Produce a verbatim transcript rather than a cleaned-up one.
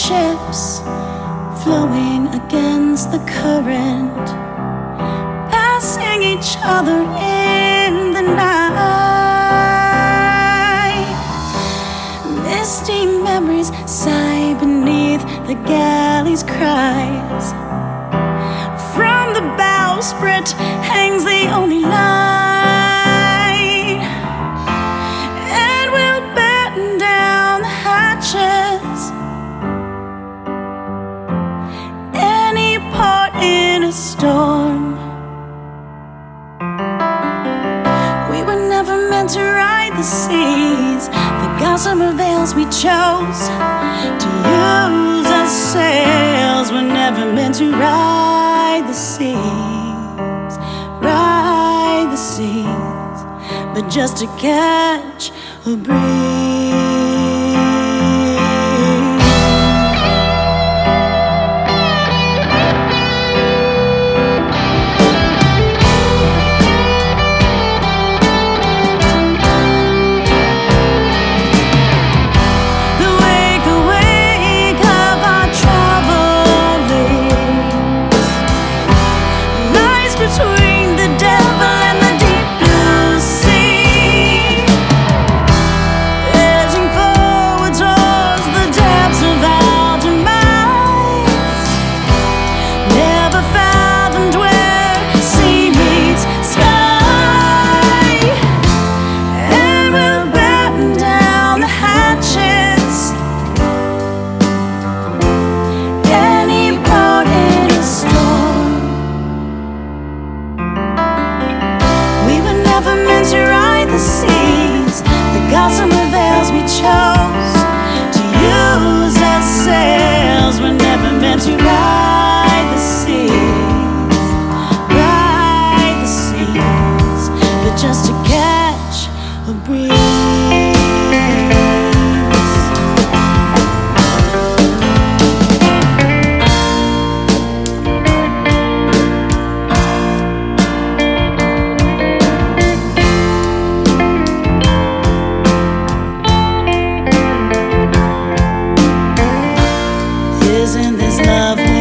ships flowing against the current, passing each other in the night. Misty memories sigh beneath the galley's cries. From the bowsprit hangs the only light, and we'll batten down the hatches. Any part in a storm. We were never meant to ride the seas, the gossamer veils we chose to use as sails. We're never meant to ride the seas, ride the seas, but just to catch a breeze. Between the devil and the deep blue sea, edging forward towards the depths of our demise. Never fathomed where sea meets sky, and we'll batten down the hatches. Any part in a storm. Never meant to ride the seas, the gossamer veils we chose to use as sails. We're never meant to ride the seas, ride the seas, but just to catch a breeze. Isn't this love?